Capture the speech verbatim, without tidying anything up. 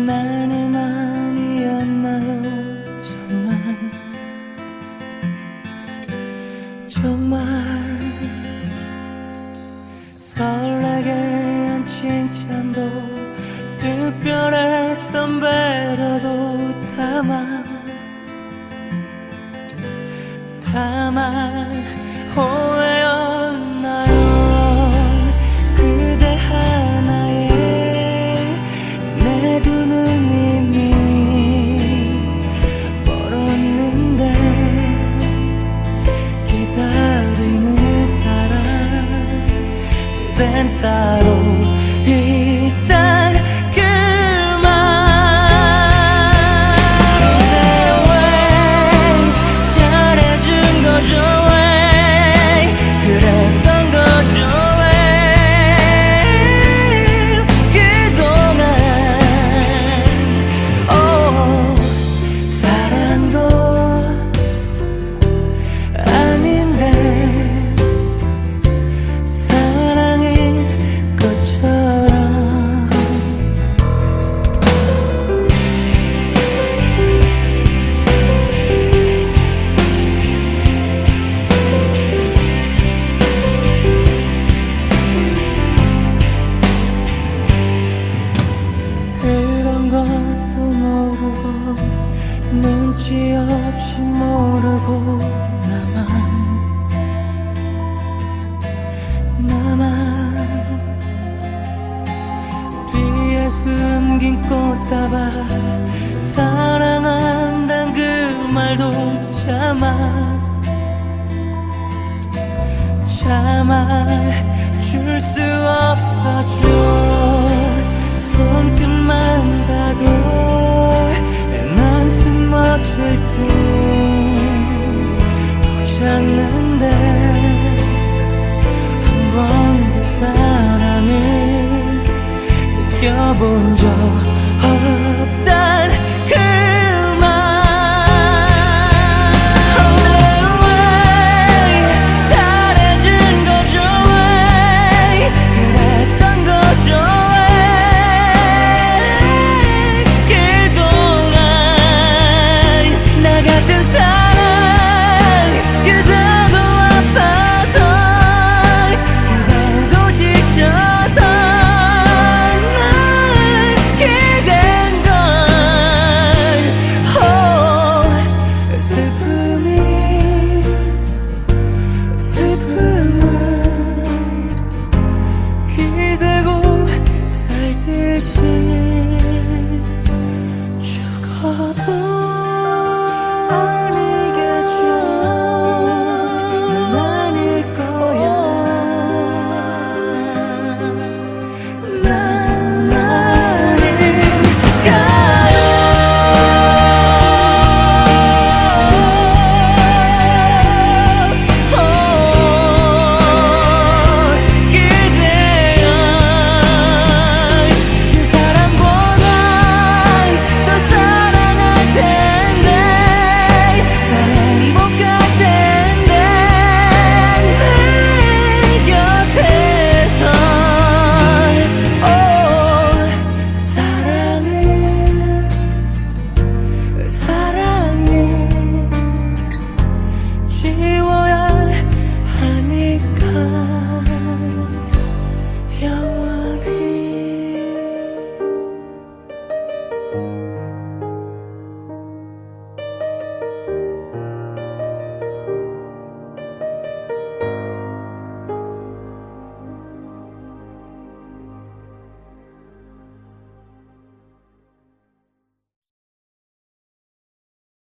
나는 아니었나요? 정말 정말 설레게 한 칭찬도 특별했던 배려도 담아 담아 오해였나요? 그대 하나에 내 두 눈 이미 멀었는데 기다리는 사람 그댄 따로 있단 그 말. 근데 왜 잘해준 거죠? 왜 그랬던 거죠? 왜 그동안 오 사랑도 아닌데 사랑인 것처럼. 그런 것도 모르고 눈치 없이 모르고 나만 나만 뒤에 숨긴 꽃다발 사랑한단 그 말도 참아 참아 줄 수 없어져. 손끝만 닿아도 난 숨 멎을 듯 벅찼는데 한 번도 사랑을 느껴본 적